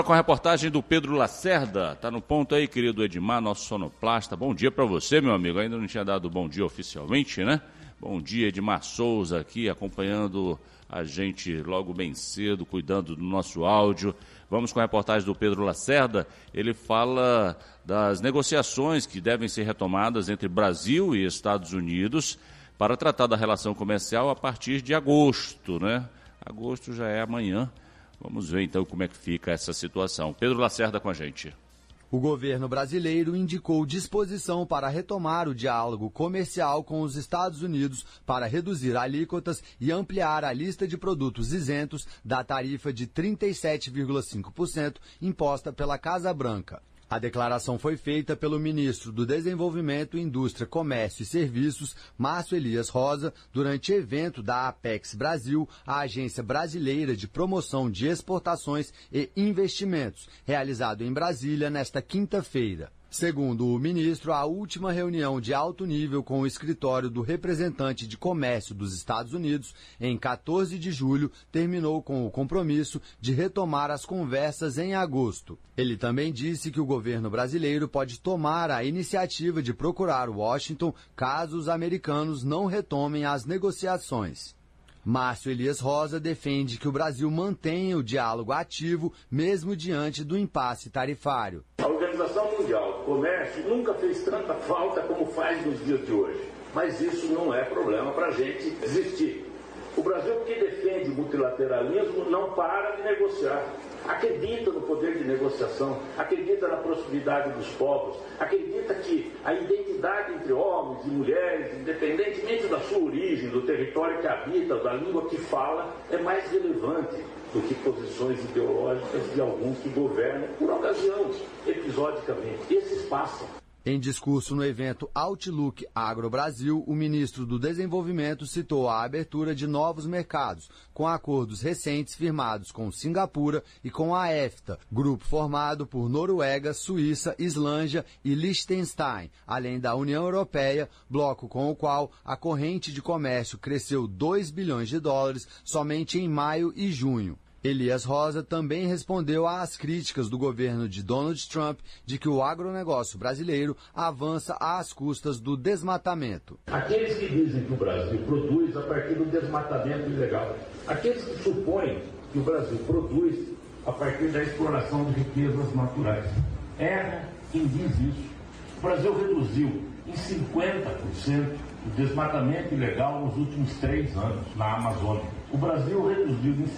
Com a reportagem do Pedro Lacerda. Tá no ponto aí, querido Edmar, nosso sonoplasta. Bom dia para você, meu amigo. Ainda não tinha dado bom dia oficialmente, né? Bom dia, Edmar Souza aqui, acompanhando a gente logo bem cedo, cuidando do nosso áudio. Vamos com a reportagem do Pedro Lacerda. Ele fala das negociações que devem ser retomadas entre Brasil e Estados Unidos para tratar da relação comercial a partir de agosto, né? Agosto já é amanhã. Vamos ver então como é que fica essa situação. Pedro Lacerda com a gente. O governo brasileiro indicou disposição para retomar o diálogo comercial com os Estados Unidos para reduzir alíquotas e ampliar a lista de produtos isentos da tarifa de 37,5% imposta pela Casa Branca. A declaração foi feita pelo ministro do Desenvolvimento, Indústria, Comércio e Serviços, Márcio Elias Rosa, durante evento da Apex Brasil, a agência brasileira de promoção de exportações e investimentos, realizado em Brasília nesta quinta-feira. Segundo o ministro, a última reunião de alto nível com o escritório do representante de comércio dos Estados Unidos, em 14 de julho, terminou com o compromisso de retomar as conversas em agosto. Ele também disse que o governo brasileiro pode tomar a iniciativa de procurar Washington caso os americanos não retomem as negociações. Márcio Elias Rosa defende que o Brasil mantenha o diálogo ativo, mesmo diante do impasse tarifário. A Organização Mundial do Comércio nunca fez tanta falta como faz nos dias de hoje. Mas isso não é problema para a gente desistir. O Brasil, que defende o multilateralismo, não para de negociar. Acredita no poder de negociação, acredita na prosperidade dos povos, acredita que a identidade entre homens e mulheres, independentemente da sua origem, do território que habita, da língua que fala, é mais relevante do que posições ideológicas de alguns que governam por ocasião, episodicamente. Esses passam. Em discurso no evento Outlook Agro Brasil, o ministro do Desenvolvimento citou a abertura de novos mercados, com acordos recentes firmados com Singapura e com a EFTA, grupo formado por Noruega, Suíça, Islândia e Liechtenstein, além da União Europeia, bloco com o qual a corrente de comércio cresceu 2 bilhões de dólares somente em maio e junho. Elias Rosa também respondeu às críticas do governo de Donald Trump de que o agronegócio brasileiro avança às custas do desmatamento. Aqueles que dizem que o Brasil produz a partir do desmatamento ilegal, aqueles que supõem que o Brasil produz a partir da exploração de riquezas naturais, erra quem diz isso. O Brasil reduziu em 50% o desmatamento ilegal nos últimos 3 anos na Amazônia. O Brasil reduziu em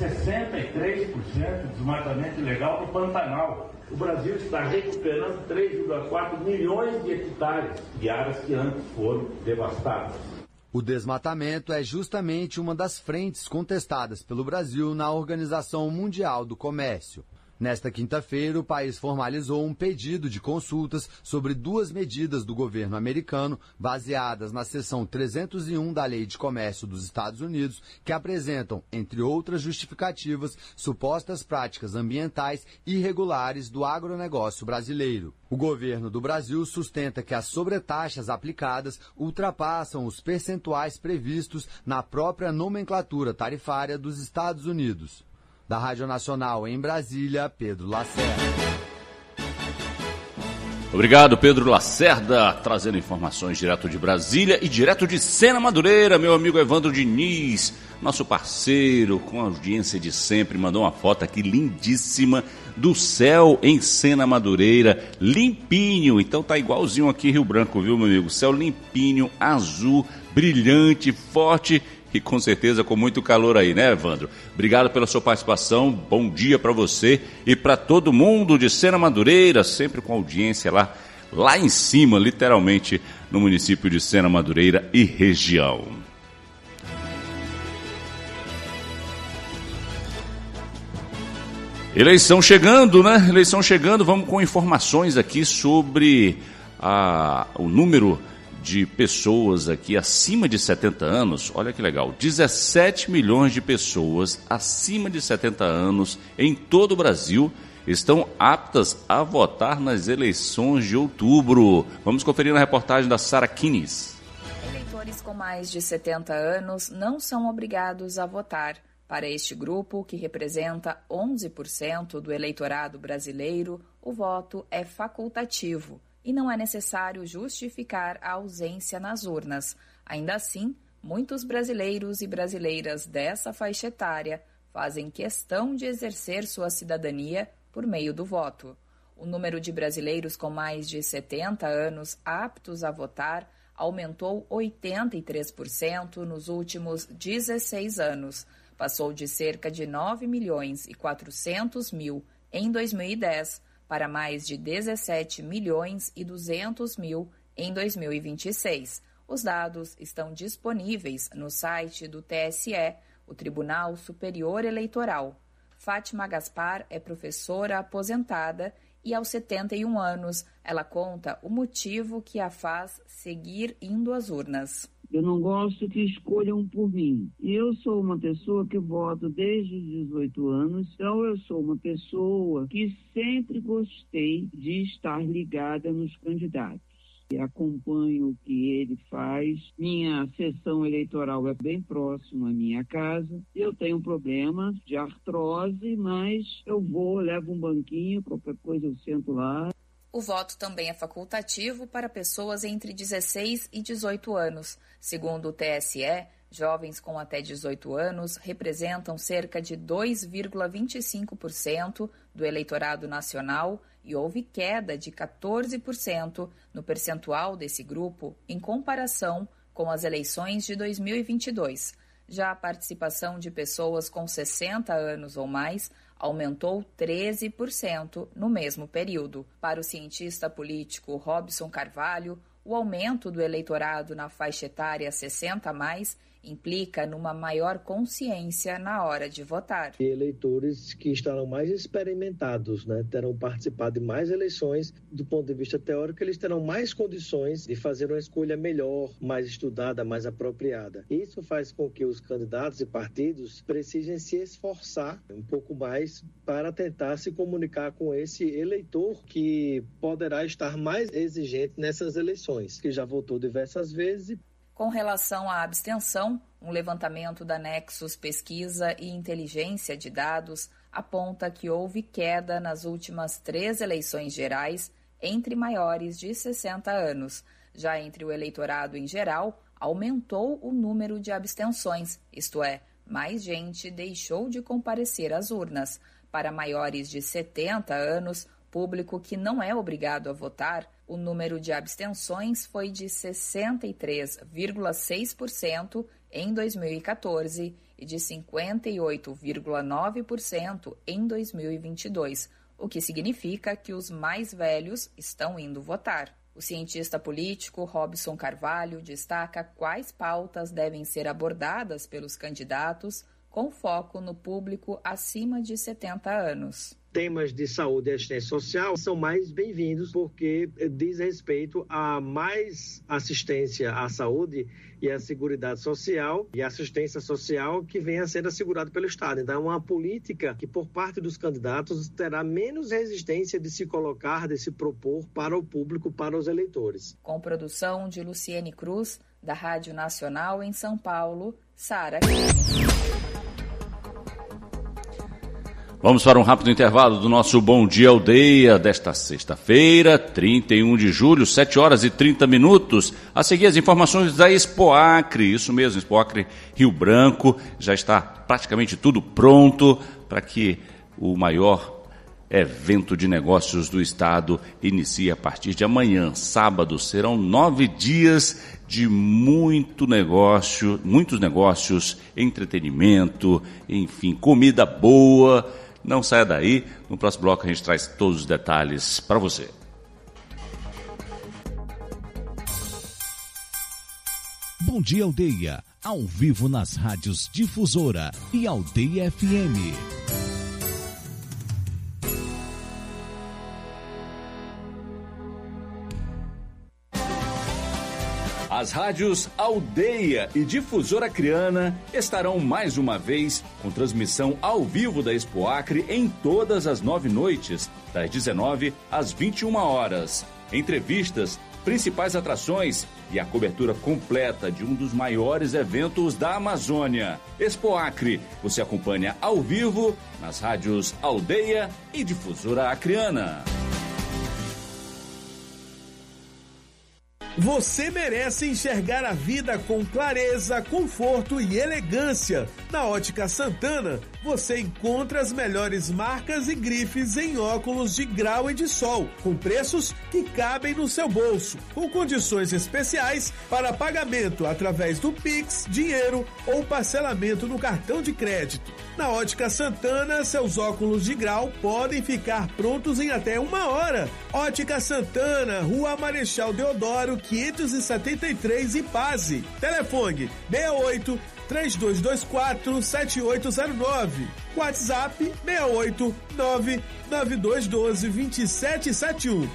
63% o desmatamento ilegal no Pantanal. O Brasil está recuperando 3,4 milhões de hectares de áreas que antes foram devastadas. O desmatamento é justamente uma das frentes contestadas pelo Brasil na Organização Mundial do Comércio. Nesta quinta-feira, o país formalizou um pedido de consultas sobre 2 medidas do governo americano, baseadas na seção 301 da Lei de Comércio dos Estados Unidos, que apresentam, entre outras justificativas, supostas práticas ambientais irregulares do agronegócio brasileiro. O governo do Brasil sustenta que as sobretaxas aplicadas ultrapassam os percentuais previstos na própria nomenclatura tarifária dos Estados Unidos. Da Rádio Nacional em Brasília, Pedro Lacerda. Obrigado, Pedro Lacerda, trazendo informações direto de Brasília e direto de Sena Madureira. Meu amigo Evandro Diniz, nosso parceiro, com a audiência de sempre, mandou uma foto aqui lindíssima do céu em Sena Madureira, limpinho. Então tá igualzinho aqui em Rio Branco, viu, meu amigo? Céu limpinho, azul, brilhante, forte. E com certeza com muito calor aí, né, Evandro? Obrigado pela sua participação, bom dia para você e para todo mundo de Sena Madureira, sempre com audiência lá em cima, literalmente, no município de Sena Madureira e região. Eleição chegando, né? Eleição chegando, vamos com informações aqui sobre o número de pessoas aqui acima de 70 anos, olha que legal, 17 milhões de pessoas acima de 70 anos em todo o Brasil estão aptas a votar nas eleições de outubro. Vamos conferir na reportagem da Sara Kines. Eleitores com mais de 70 anos não são obrigados a votar. Para este grupo, que representa 11% do eleitorado brasileiro, o voto é facultativo e não é necessário justificar a ausência nas urnas. Ainda assim, muitos brasileiros e brasileiras dessa faixa etária fazem questão de exercer sua cidadania por meio do voto. O número de brasileiros com mais de 70 anos aptos a votar aumentou 83% nos últimos 16 anos. Passou de cerca de 9.400.000 em 2010 para mais de 17.200.000 em 2026. Os dados estão disponíveis no site do TSE, o Tribunal Superior Eleitoral. Fátima Gaspar é professora aposentada e, aos 71 anos, ela conta o motivo que a faz seguir indo às urnas. Eu não gosto que escolham por mim. E eu sou uma pessoa que voto desde os 18 anos, então eu sou uma pessoa que sempre gostei de estar ligada nos candidatos. Acompanho o que ele faz. Minha sessão eleitoral é bem próxima à minha casa. Eu tenho um problema de artrose, mas eu vou, levo um banquinho, qualquer coisa eu sento lá. O voto também é facultativo para pessoas entre 16 e 18 anos. Segundo o TSE, jovens com até 18 anos representam cerca de 2,25% do eleitorado nacional e houve queda de 14% no percentual desse grupo em comparação com as eleições de 2022. Já a participação de pessoas com 60 anos ou mais aumentou 13% no mesmo período. Para o cientista político Robson Carvalho, o aumento do eleitorado na faixa etária 60+, implica numa maior consciência na hora de votar. Eleitores que estarão mais experimentados, terão participado de mais eleições. Do ponto de vista teórico, eles terão mais condições de fazer uma escolha melhor, mais estudada, mais apropriada. Isso faz com que os candidatos e partidos precisem se esforçar um pouco mais para tentar se comunicar com esse eleitor que poderá estar mais exigente nessas eleições, que já votou diversas vezes. Com relação à abstenção, um levantamento da Nexus Pesquisa e Inteligência de Dados aponta que houve queda nas últimas 3 eleições gerais entre maiores de 60 anos. Já entre o eleitorado em geral, aumentou o número de abstenções, isto é, mais gente deixou de comparecer às urnas. Para maiores de 70 anos, público que não é obrigado a votar, o número de abstenções foi de 63,6% em 2014 e de 58,9% em 2022, o que significa que os mais velhos estão indo votar. O cientista político Robson Carvalho destaca quais pautas devem ser abordadas pelos candidatos com foco no público acima de 70 anos. Temas de saúde e assistência social são mais bem-vindos porque diz respeito a mais assistência à saúde e à seguridade social e assistência social que venha a ser assegurado pelo Estado. Então, é uma política que, por parte dos candidatos, terá menos resistência de se colocar, de se propor para o público, para os eleitores. Com produção de Luciene Cruz, da Rádio Nacional em São Paulo, Sara. Vamos para um rápido intervalo do nosso Bom Dia Aldeia desta sexta-feira, 31 de julho, 7 horas e 30 minutos. A seguir as informações da Expoacre, isso mesmo, Expoacre Rio Branco. Já está praticamente tudo pronto para que o maior evento de negócios do estado inicie a partir de amanhã, sábado. Serão 9 dias de muitos negócios, entretenimento, enfim, comida boa. Não saia daí, no próximo bloco a gente traz todos os detalhes para você. Bom Dia Aldeia, ao vivo nas rádios Difusora e Aldeia FM. As rádios Aldeia e Difusora Acreana estarão mais uma vez com transmissão ao vivo da Expoacre em todas as 9 noites, das 19 às 21 horas. Entrevistas, principais atrações e a cobertura completa de um dos maiores eventos da Amazônia. Expo Acre, você acompanha ao vivo nas rádios Aldeia e Difusora Acreana. Você merece enxergar a vida com clareza, conforto e elegância. Na Ótica Santana, você encontra as melhores marcas e grifes em óculos de grau e de sol, com preços que cabem no seu bolso, com condições especiais para pagamento através do Pix, dinheiro ou parcelamento no cartão de crédito. Na Ótica Santana, seus óculos de grau podem ficar prontos em até 1 hora. Ótica Santana, Rua Marechal Deodoro, 573 Ipase. Telefone 68 3224 7809. WhatsApp 68 99212 2771.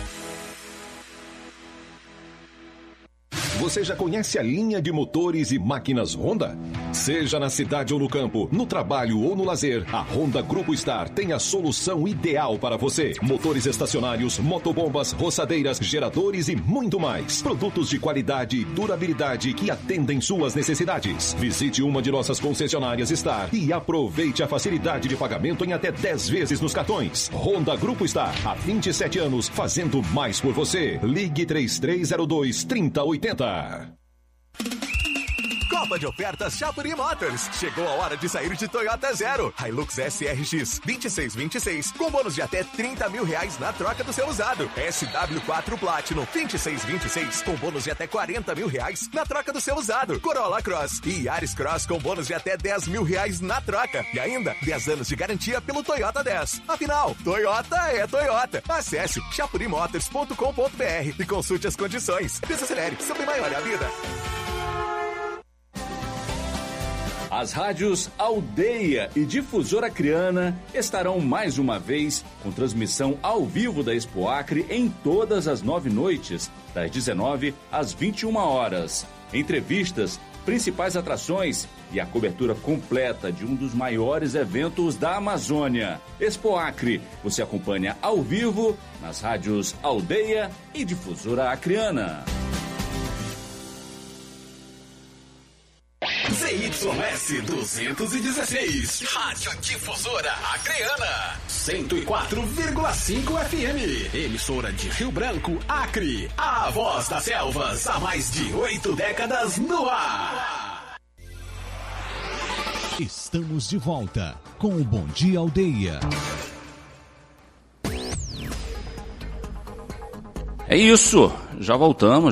Você já conhece a linha de motores e máquinas Honda? Seja na cidade ou no campo, no trabalho ou no lazer, a Honda Grupo Star tem a solução ideal para você. Motores estacionários, motobombas, roçadeiras, geradores e muito mais. Produtos de qualidade e durabilidade que atendem suas necessidades. Visite uma de nossas concessionárias Star e aproveite a facilidade de pagamento em até 10 vezes nos cartões. Honda Grupo Star, há 27 anos, fazendo mais por você. Ligue 3302-3080. Copa de ofertas Chapuri Motors. Chegou a hora de sair de Toyota Zero. Hilux SRX 2626 com bônus de até R$30 mil na troca do seu usado. SW4 Platinum 2626 com bônus de até R$40 mil na troca do seu usado. Corolla Cross e Yaris Cross com bônus de até R$10 mil na troca. E ainda 10 anos de garantia pelo Toyota 10. Afinal, Toyota é Toyota. Acesse chapurimotors.com.br e consulte as condições. Desacelere, sempre maior é a vida. As rádios Aldeia e Difusora Acreana estarão mais uma vez com transmissão ao vivo da Expo Acre em todas as 9 noites, das 19 às 21 horas. Entrevistas, principais atrações e a cobertura completa de um dos maiores eventos da Amazônia. Expo Acre, você acompanha ao vivo nas rádios Aldeia e Difusora Acreana. ZYS 216, Rádio Difusora Acreana, 104,5 FM, emissora de Rio Branco, Acre, a voz das selvas, há mais de 8 décadas no ar. Estamos de volta com o Bom Dia Aldeia. É isso, já voltamos,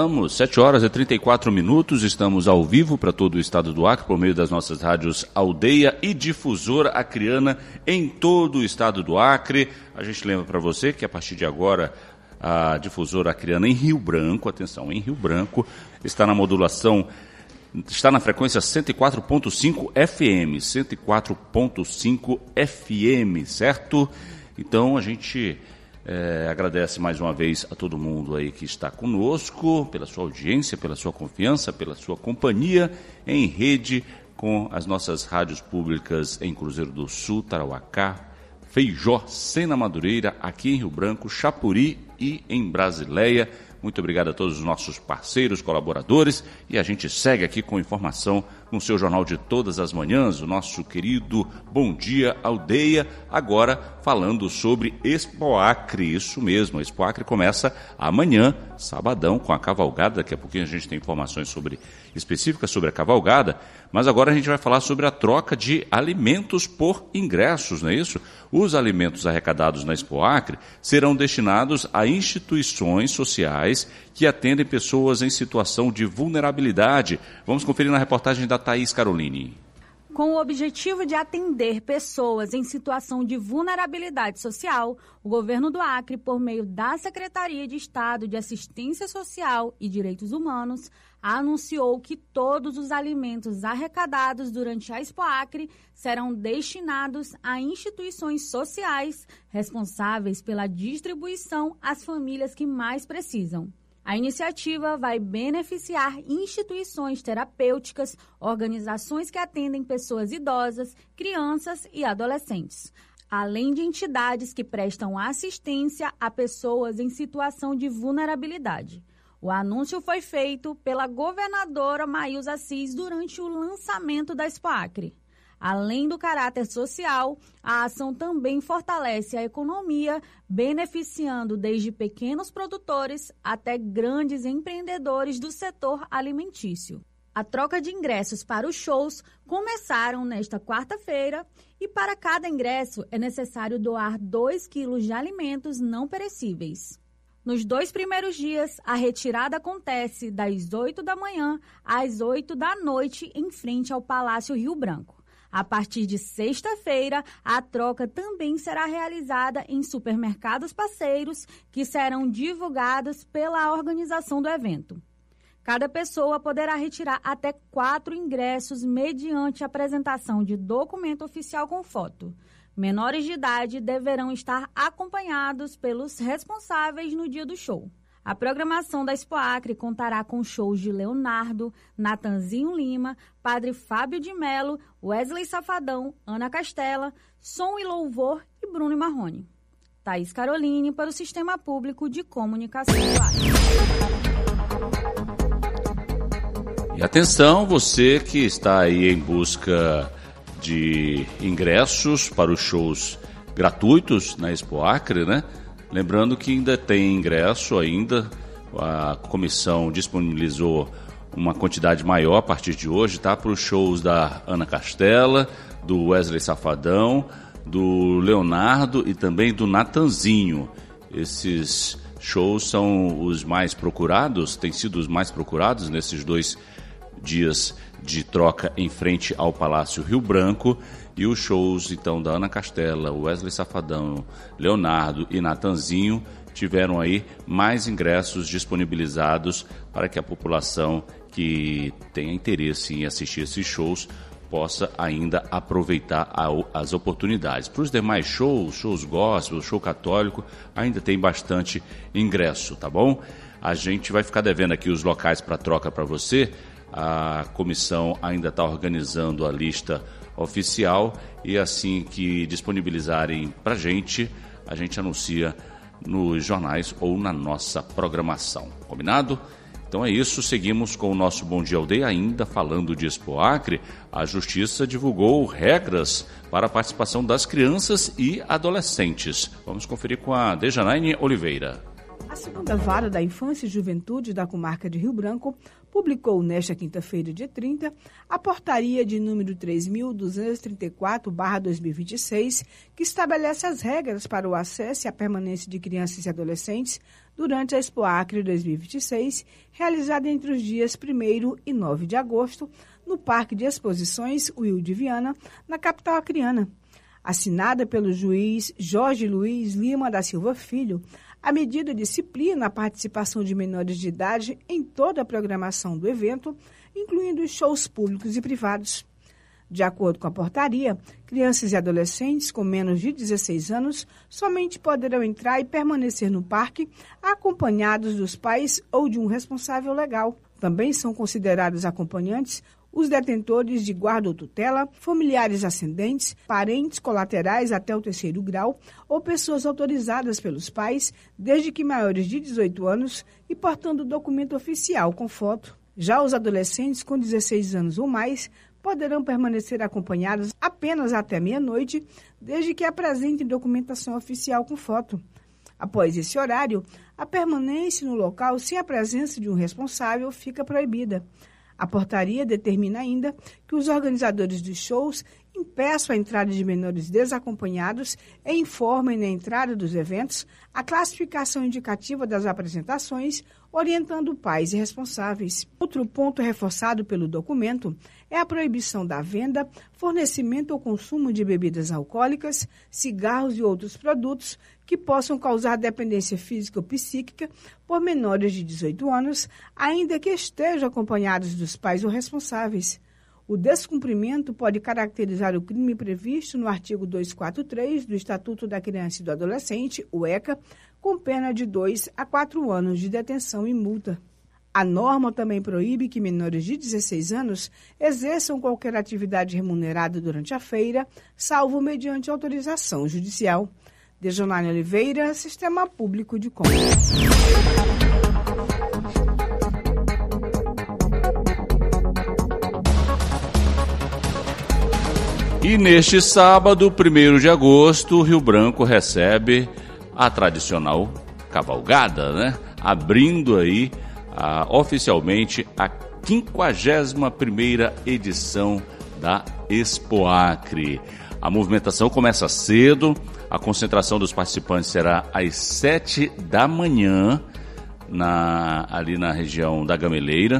7h34, estamos ao vivo para todo o estado do Acre, por meio das nossas rádios Aldeia e Difusora Acreana em todo o estado do Acre. A gente lembra para você que a partir de agora a Difusora Acreana em Rio Branco, atenção, em Rio Branco, está na modulação, está na frequência 104.5 FM, 104.5 FM, certo? Então a gente... agradece mais uma vez a todo mundo aí que está conosco, pela sua audiência, pela sua confiança, pela sua companhia em rede com as nossas rádios públicas em Cruzeiro do Sul, Tarauacá, Feijó, Sena Madureira, aqui em Rio Branco, Chapuri e em Brasileia. Muito obrigado a todos os nossos parceiros, colaboradores, e a gente segue aqui com informação no seu jornal de todas as manhãs, o nosso querido Bom Dia Aldeia, agora falando sobre Expo Acre, isso mesmo, a Expo Acre começa amanhã, sabadão, com a cavalgada, daqui a pouquinho a gente tem informações específicas sobre a cavalgada, mas agora a gente vai falar sobre a troca de alimentos por ingressos, não é isso? Os alimentos arrecadados na Expo Acre serão destinados a instituições sociais que atendem pessoas em situação de vulnerabilidade. Vamos conferir na reportagem da Thaís Caroline. Com o objetivo de atender pessoas em situação de vulnerabilidade social, o governo do Acre, por meio da Secretaria de Estado de Assistência Social e Direitos Humanos, anunciou que todos os alimentos arrecadados durante a Expo Acre serão destinados a instituições sociais responsáveis pela distribuição às famílias que mais precisam. A iniciativa vai beneficiar instituições terapêuticas, organizações que atendem pessoas idosas, crianças e adolescentes. além de entidades que prestam assistência a pessoas em situação de vulnerabilidade. O anúncio foi feito pela governadora Maílza Assis durante o lançamento da Expo Acre. Além do caráter social, a ação também fortalece a economia, beneficiando desde pequenos produtores até grandes empreendedores do setor alimentício. A troca de ingressos para os shows começaram nesta quarta-feira e para cada ingresso é necessário doar 2 quilos de alimentos não perecíveis. Nos 2 primeiros dias, a retirada acontece das 8 da manhã às 8 da noite em frente ao Palácio Rio Branco. A partir de sexta-feira, a troca também será realizada em supermercados parceiros que serão divulgados pela organização do evento. Cada pessoa poderá retirar até 4 ingressos mediante apresentação de documento oficial com foto. Menores de idade deverão estar acompanhados pelos responsáveis no dia do show. A programação da Expo Acre contará com shows de Leonardo, Natanzinho Lima, Padre Fábio de Melo, Wesley Safadão, Ana Castela, Som e Louvor e Bruno Marrone. Thaís Caroline para o Sistema Público de Comunicação do Acre. E atenção, você que está aí em busca de ingressos para os shows gratuitos na Expo Acre, né? Lembrando que ainda tem ingresso ainda, a comissão disponibilizou uma quantidade maior a partir de hoje, tá? Para os shows da Ana Castela, do Wesley Safadão, do Leonardo e também do Natanzinho. Esses shows são os mais procurados, têm sido os mais procurados nesses 2 dias de troca em frente ao Palácio Rio Branco, e os shows então da Ana Castela, Wesley Safadão, Leonardo e Natanzinho tiveram aí mais ingressos disponibilizados para que a população que tenha interesse em assistir esses shows possa ainda aproveitar as oportunidades. Para os demais shows gospel, show católico, ainda tem bastante ingresso, tá bom? A gente vai ficar devendo aqui os locais para troca para você. A comissão ainda está organizando a lista oficial e assim que disponibilizarem para a gente anuncia nos jornais ou na nossa programação. Combinado? Então é isso, seguimos com o nosso Bom Dia Aldeia, ainda falando de Expo Acre. A Justiça divulgou regras para a participação das crianças e adolescentes. Vamos conferir com a Dejanaine Oliveira. A segunda Vara da Infância e Juventude da Comarca de Rio Branco publicou nesta quinta-feira, dia 30, a portaria de número 3.234/2026, que estabelece as regras para o acesso e a permanência de crianças e adolescentes durante a Expo Acre 2026, realizada entre os dias 1º e 9 de agosto, no Parque de Exposições Will de Viana, na capital acreana. Assinada pelo juiz Jorge Luiz Lima da Silva Filho, a medida disciplina a participação de menores de idade em toda a programação do evento, incluindo shows públicos e privados. De acordo com a portaria, crianças e adolescentes com menos de 16 anos somente poderão entrar e permanecer no parque acompanhados dos pais ou de um responsável legal. Também são considerados acompanhantes os detentores de guarda ou tutela, familiares ascendentes, parentes colaterais até o 3º grau ou pessoas autorizadas pelos pais, desde que maiores de 18 anos e portando documento oficial com foto. Já os adolescentes com 16 anos ou mais poderão permanecer acompanhados apenas até meia-noite, desde que apresentem documentação oficial com foto. Após esse horário, a permanência no local sem a presença de um responsável fica proibida. A portaria determina ainda que os organizadores dos shows impeçam a entrada de menores desacompanhados e informem na entrada dos eventos a classificação indicativa das apresentações, orientando pais e responsáveis. Outro ponto reforçado pelo documento é a proibição da venda, fornecimento ou consumo de bebidas alcoólicas, cigarros e outros produtos que possam causar dependência física ou psíquica por menores de 18 anos, ainda que estejam acompanhados dos pais ou responsáveis. O descumprimento pode caracterizar o crime previsto no artigo 243 do Estatuto da Criança e do Adolescente, o ECA, com pena de 2 a 4 anos de detenção e multa. A norma também proíbe que menores de 16 anos exerçam qualquer atividade remunerada durante a feira, salvo mediante autorização judicial. Dejonane Oliveira, Sistema Público de Contas. E neste sábado, 1º de agosto, Rio Branco recebe a tradicional cavalgada, né? Abrindo aí oficialmente a 51ª edição da Expoacre. A movimentação começa cedo, a concentração dos participantes será às 7 da manhã, ali na região da Gameleira,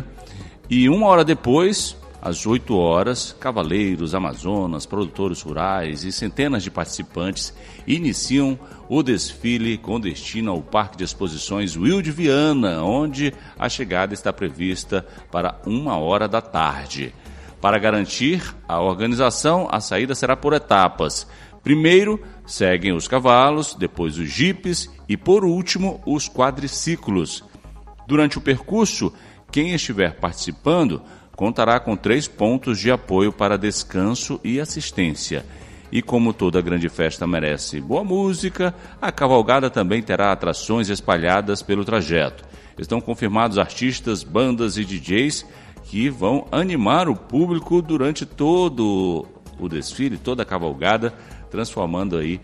e 1 hora depois, às 8 horas, cavaleiros, amazonas, produtores rurais e centenas de participantes iniciam o desfile com destino ao Parque de Exposições Wilde Viana, onde a chegada está prevista para 1h da tarde. Para garantir a organização, a saída será por etapas. Primeiro, seguem os cavalos, depois os jipes e, por último, os quadriciclos. Durante o percurso, quem estiver participando contará com 3 pontos de apoio para descanso e assistência. E como toda grande festa merece boa música, a cavalgada também terá atrações espalhadas pelo trajeto. Estão confirmados artistas, bandas e DJs que vão animar o público durante todo o desfile, toda a cavalgada, transformando aí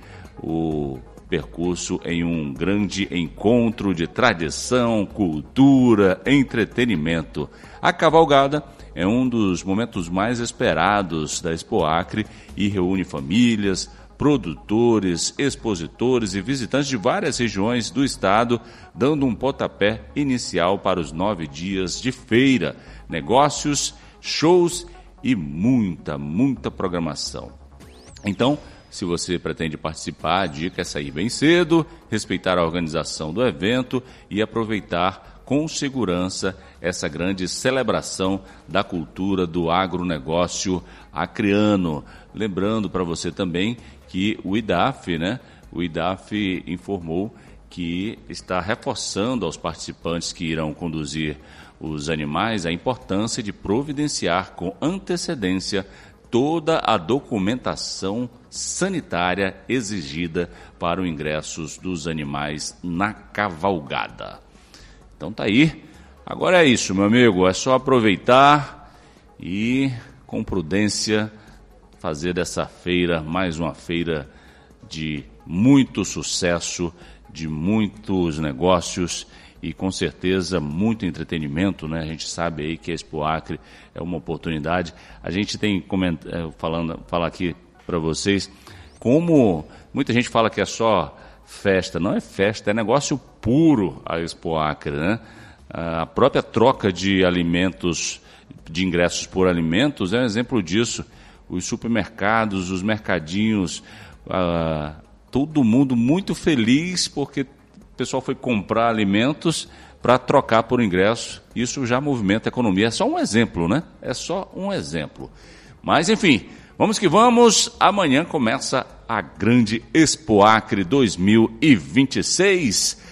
o percurso em um grande encontro de tradição, cultura, entretenimento. A cavalgada é um dos momentos mais esperados da Expoacre e reúne famílias, produtores, expositores e visitantes de várias regiões do estado, dando um pontapé inicial para os 9 dias de feira, negócios, shows e muita programação. Então, se você pretende participar, a dica é sair bem cedo, respeitar a organização do evento e aproveitar com segurança essa grande celebração da cultura do agronegócio acreano. Lembrando para você também que o IDAF, o IDAF informou que está reforçando aos participantes que irão conduzir os animais a importância de providenciar com antecedência toda a documentação sanitária exigida para o ingresso dos animais na cavalgada. Então tá aí. Agora é isso, meu amigo. É só aproveitar e, com prudência, fazer dessa feira mais uma feira de muito sucesso, de muitos negócios e, com certeza, muito entretenimento, né? A gente sabe aí que a Expoacre é uma oportunidade. A gente tem falar aqui para vocês como muita gente fala que é só festa. Não é festa, é negócio puro a Expoacre, né? A própria troca de alimentos, de ingressos por alimentos, é um exemplo disso. Os supermercados, os mercadinhos, todo mundo muito feliz porque o pessoal foi comprar alimentos para trocar por ingresso. Isso já movimenta a economia. É só um exemplo, né? É só um exemplo. Mas, enfim, vamos que vamos. Amanhã começa a grande Expoacre 2026.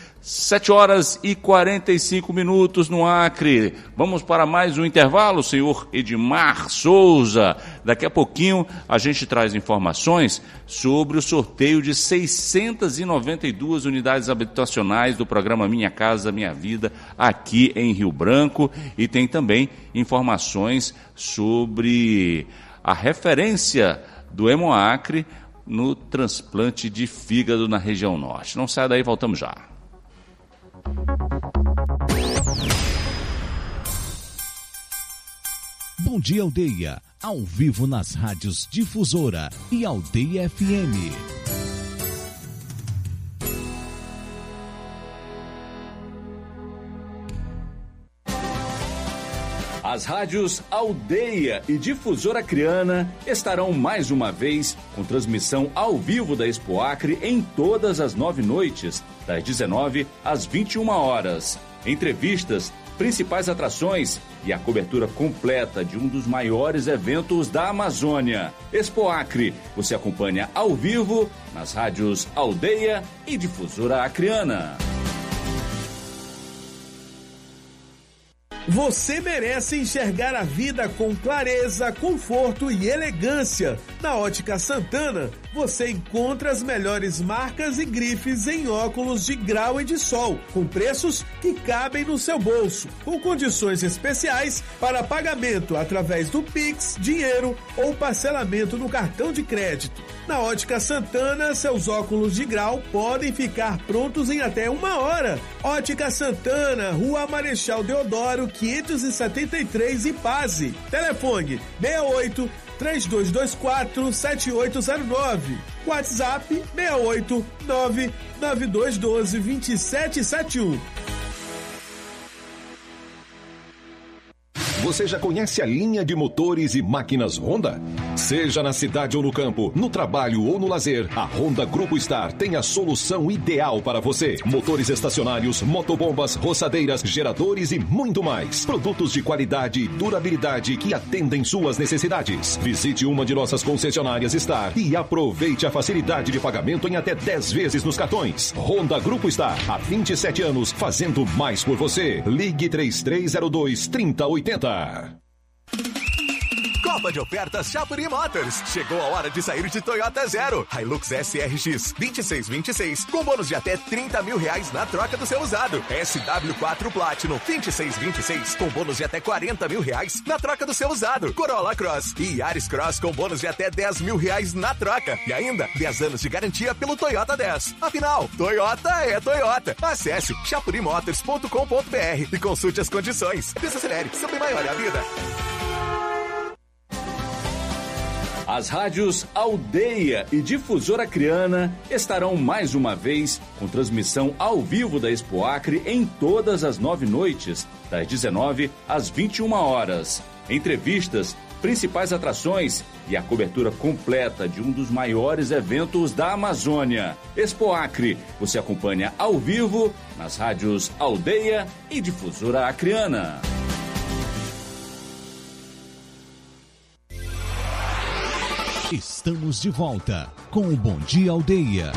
7h45 no Acre. Vamos para mais um intervalo, senhor Edmar Souza. Daqui a pouquinho a gente traz informações sobre o sorteio de 692 unidades habitacionais do programa Minha Casa Minha Vida aqui em Rio Branco. E tem também informações sobre a referência do Hemoacre no transplante de fígado na região norte. Não saia daí, voltamos já. Bom Dia Aldeia, ao vivo nas rádios Difusora e Aldeia FM. As rádios Aldeia e Difusora Acreana estarão mais uma vez com transmissão ao vivo da Expoacre em todas as 9 noites, das 19 às 21 horas. Entrevistas, principais atrações e a cobertura completa de um dos maiores eventos da Amazônia. Expoacre, você acompanha ao vivo nas rádios Aldeia e Difusora Acreana. Você merece enxergar a vida com clareza, conforto e elegância. Na Ótica Santana, você encontra as melhores marcas e grifes em óculos de grau e de sol, com preços que cabem no seu bolso, com condições especiais para pagamento através do Pix, dinheiro ou parcelamento no cartão de crédito. Na Ótica Santana, seus óculos de grau podem ficar prontos em até 1 hora. Ótica Santana, Rua Marechal Deodoro, 573, Ipase. Telefone 68-3224-7809. WhatsApp 689-9212-2771. Você já conhece a linha de motores e máquinas Honda? Seja na cidade ou no campo, no trabalho ou no lazer, a Honda Grupo Star tem a solução ideal para você. Motores estacionários, motobombas, roçadeiras, geradores e muito mais. Produtos de qualidade e durabilidade que atendem suas necessidades. Visite uma de nossas concessionárias Star e aproveite a facilidade de pagamento em até 10 vezes nos cartões. Honda Grupo Star, há 27 anos, fazendo mais por você. Ligue 3302-3080. Copa de ofertas Chapuri Motors. Chegou a hora de sair de Toyota Zero. Hilux SRX 2626 com bônus de até R$30 mil na troca do seu usado. SW4 Platinum 2626 com bônus de até R$40 mil na troca do seu usado. Corolla Cross e Yaris Cross com bônus de até R$10 mil na troca. E ainda 10 anos de garantia pelo Toyota 10. Afinal, Toyota é Toyota. Acesse chapurimotors.com.br e consulte as condições. Desacelere, sempre maior é a vida. As rádios Aldeia e Difusora Acreana estarão mais uma vez com transmissão ao vivo da Expo Acre em todas as 9 noites, das 19 às 21 horas. Entrevistas, principais atrações e a cobertura completa de um dos maiores eventos da Amazônia. Expo Acre, você acompanha ao vivo nas rádios Aldeia e Difusora Acreana. Estamos de volta com o Bom Dia Aldeia.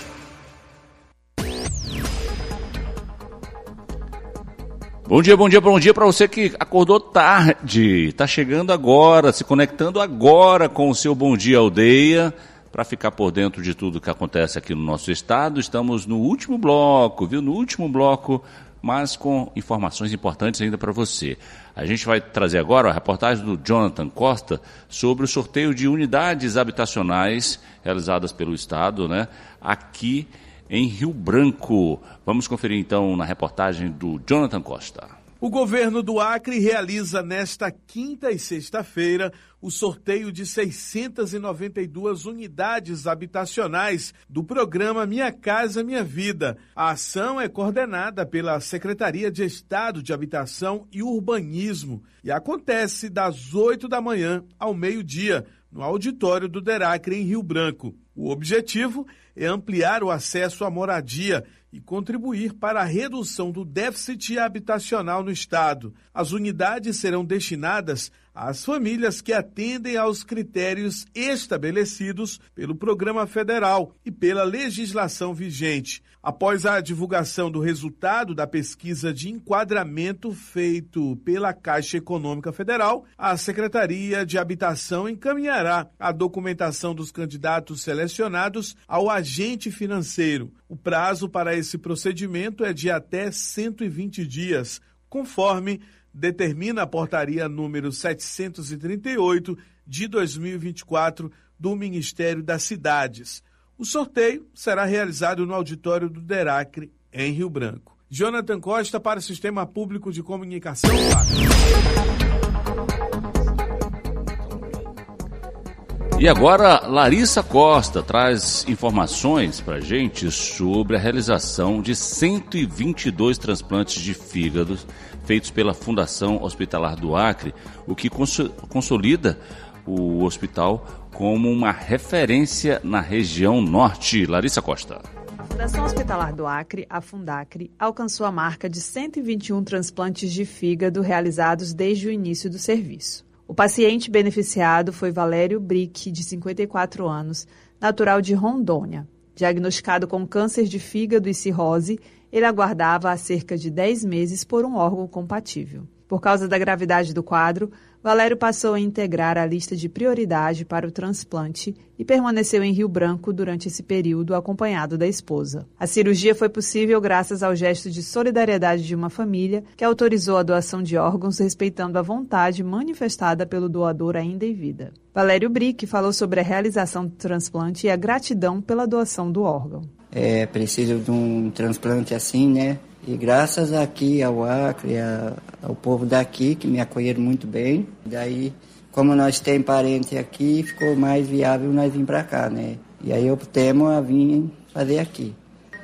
Bom dia para você que acordou tarde, tá chegando agora, se conectando agora com o seu Bom Dia Aldeia, para ficar por dentro de tudo que acontece aqui no nosso estado. Estamos no último bloco, viu? No último bloco, mas com informações importantes ainda para você. A gente vai trazer agora a reportagem do Jonathan Costa sobre o sorteio de unidades habitacionais realizadas pelo Estado, né, aqui em Rio Branco. Vamos conferir então na reportagem do Jonathan Costa. O governo do Acre realiza nesta quinta e sexta-feira o sorteio de 692 unidades habitacionais do programa Minha Casa Minha Vida. A ação é coordenada pela Secretaria de Estado de Habitação e Urbanismo e acontece das 8 da manhã ao meio-dia, no auditório do Deracre, em Rio Branco. O objetivo é ampliar o acesso à moradia e contribuir para a redução do déficit habitacional no Estado. As unidades serão destinadas às famílias que atendem aos critérios estabelecidos pelo Programa Federal e pela legislação vigente. Após a divulgação do resultado da pesquisa de enquadramento feito pela Caixa Econômica Federal, a Secretaria de Habitação encaminhará a documentação dos candidatos selecionados ao agente financeiro. O prazo para esse procedimento é de até 120 dias, conforme determina a portaria número 738 de 2024 do Ministério das Cidades. O sorteio será realizado no auditório do Deracre, em Rio Branco. Jonathan Costa para o Sistema Público de Comunicação. E agora, Larissa Costa traz informações para a gente sobre a realização de 122 transplantes de fígado feitos pela Fundação Hospitalar do Acre, o que consolida o hospital como uma referência na região norte. Larissa Costa. A Fundação Hospitalar do Acre, a Fundacre, alcançou a marca de 121 transplantes de fígado realizados desde o início do serviço. O paciente beneficiado foi Valério Brick, de 54 anos, natural de Rondônia. Diagnosticado com câncer de fígado e cirrose, ele aguardava há cerca de 10 meses por um órgão compatível. Por causa da gravidade do quadro, Valério passou a integrar a lista de prioridade para o transplante e permaneceu em Rio Branco durante esse período acompanhado da esposa. A cirurgia foi possível graças ao gesto de solidariedade de uma família que autorizou a doação de órgãos respeitando a vontade manifestada pelo doador ainda em vida. Valério Brick falou sobre a realização do transplante e a gratidão pela doação do órgão. É preciso de um transplante assim, né? E graças aqui ao Acre, ao povo daqui, que me acolheram muito bem. Daí, como nós temos parente aqui, ficou mais viável nós vir para cá, né? E aí optamos a vir fazer aqui.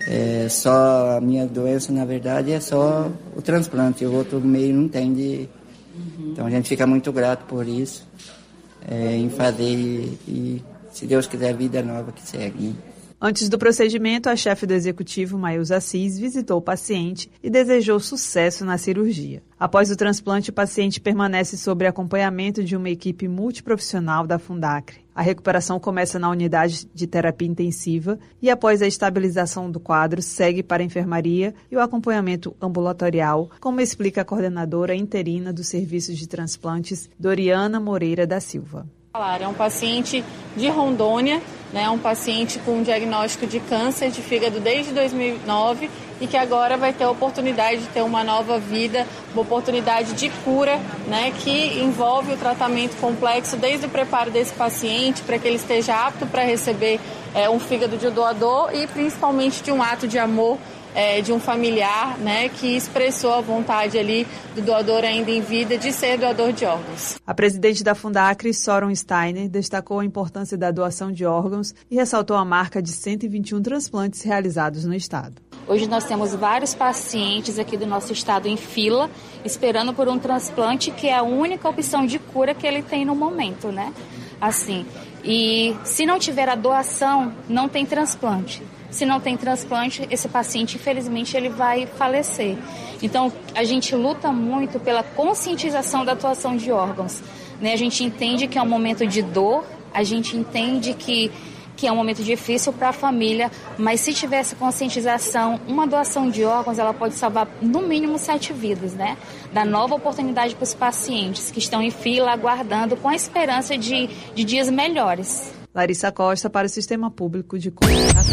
Só a minha doença, na verdade, é só o transplante. O outro meio não tem de... Então a gente fica muito grato por isso, em fazer e se Deus quiser, vida nova que segue, né? Antes do procedimento, a chefe do executivo, Maílza Assis, visitou o paciente e desejou sucesso na cirurgia. Após o transplante, o paciente permanece sob acompanhamento de uma equipe multiprofissional da Fundacre. A recuperação começa na unidade de terapia intensiva e, após a estabilização do quadro, segue para a enfermaria e o acompanhamento ambulatorial, como explica a coordenadora interina dos serviços de transplantes, Doriana Moreira da Silva. É um paciente de Rondônia, né, um paciente com diagnóstico de câncer de fígado desde 2009 e que agora vai ter a oportunidade de ter uma nova vida, uma oportunidade de cura, né, que envolve o tratamento complexo desde o preparo desse paciente para que ele esteja apto para receber um fígado de doador e principalmente de um ato de amor de um familiar, né, que expressou a vontade ali do doador ainda em vida de ser doador de órgãos. A presidente da Fundacre, Soron Steiner, destacou a importância da doação de órgãos e ressaltou a marca de 121 transplantes realizados no estado. Hoje nós temos vários pacientes aqui do nosso estado em fila, esperando por um transplante que é a única opção de cura que ele tem no momento, né? Assim, e se não tiver a doação, não tem transplante. Se não tem transplante, esse paciente, infelizmente, ele vai falecer. Então, a gente luta muito pela conscientização da doação de órgãos, né? A gente entende que é um momento de dor, a gente entende que é um momento difícil para a família, mas se tiver essa conscientização, uma doação de órgãos, ela pode salvar no mínimo 7 vidas, né? Dá nova oportunidade para os pacientes que estão em fila, aguardando, com a esperança de dias melhores. Larissa Costa para o Sistema Público de Comunicação.